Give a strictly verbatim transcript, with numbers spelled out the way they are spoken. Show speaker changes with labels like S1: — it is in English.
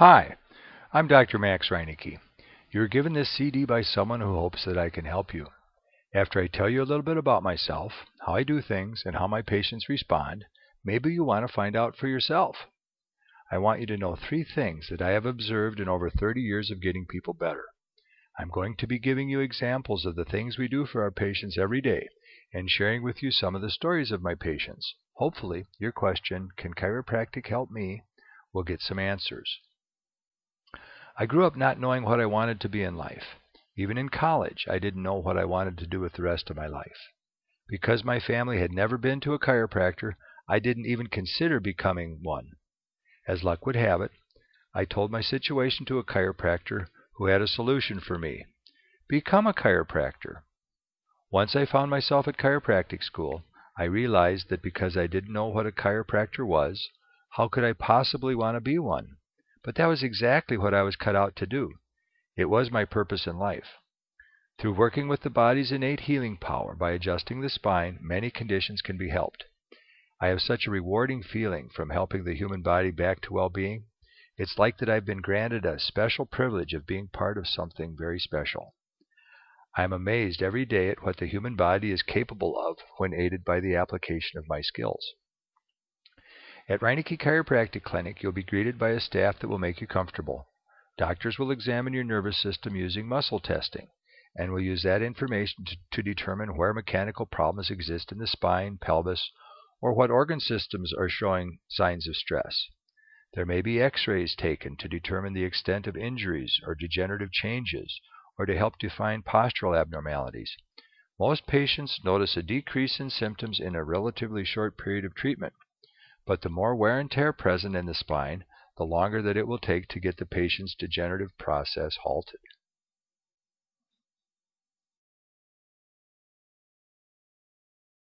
S1: Hi, I'm Doctor Max Reinecke. You were given this C D by someone who hopes that I can help you. After I tell you a little bit about myself, how I do things, and how my patients respond, maybe you want to find out for yourself. I want you to know three things that I have observed in over thirty years of getting people better. I'm going to be giving you examples of the things we do for our patients every day and sharing with you some of the stories of my patients. Hopefully, your question, "Can chiropractic help me?" will get some answers. I grew up not knowing what I wanted to be in life. Even in college, I didn't know what I wanted to do with the rest of my life. Because my family had never been to a chiropractor, I didn't even consider becoming one. As luck would have it, I told my situation to a chiropractor who had a solution for me. Become a chiropractor. Once I found myself at chiropractic school, I realized that because I didn't know what a chiropractor was, how could I possibly want to be one? But that was exactly what I was cut out to do. It was my purpose in life. Through working with the body's innate healing power by adjusting the spine, many conditions can be helped. I have such a rewarding feeling from helping the human body back to well-being. It's like that I've been granted a special privilege of being part of something very special. I am amazed every day at what the human body is capable of when aided by the application of my skills. At Reinecke Chiropractic Clinic, you'll be greeted by a staff that will make you comfortable. Doctors will examine your nervous system using muscle testing, and will use that information to, to determine where mechanical problems exist in the spine, pelvis, or what organ systems are showing signs of stress. There may be x-rays taken to determine the extent of injuries or degenerative changes, or to help define postural abnormalities. Most patients notice a decrease in symptoms in a relatively short period of treatment. But the more wear and tear present in the spine, the longer that it will take to get the patient's degenerative process halted.